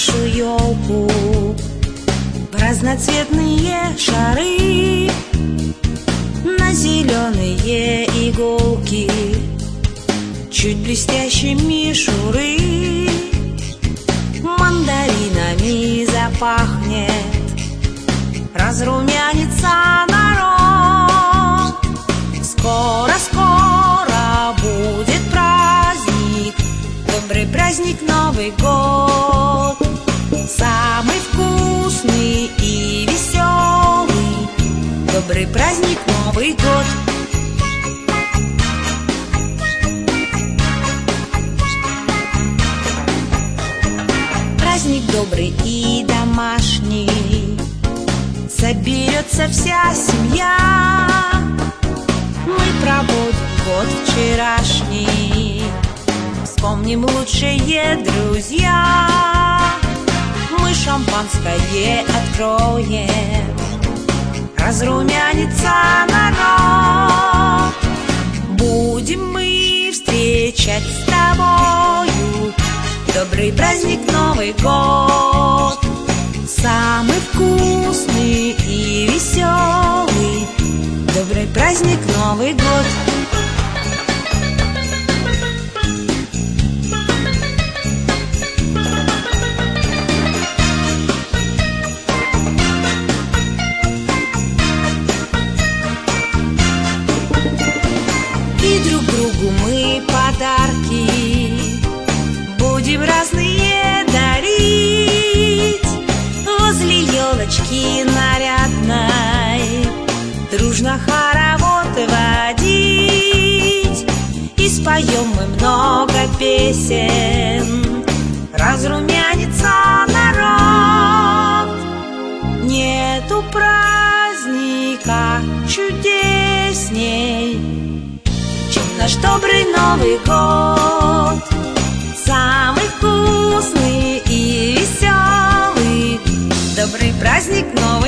нашу елку в разноцветные шары, на зеленые иголки чуть блестящей мишуры. Мандаринами запахнет, разрумянится народ. Скоро-скоро будет праздник, добрый праздник Новый год. Самый вкусный и веселый, добрый праздник Новый год. Праздник добрый и домашний, соберется вся семья. Мы проводим год вчерашний, вспомним лучшие друзья. Мы шампанское откроем, разрумянится народ. Будем мы встречать с тобою добрый праздник Новый год. Самый вкусный и веселый, добрый праздник Новый год. И друг другу мы подарки будем разные дарить. Возле елочки нарядной дружно хоровод водить. И споем мы много песен, разрумянится народ. Нету праздника чудесней, чем наш добрый Новый год. Самый вкусный и веселый, добрый праздник Новый год.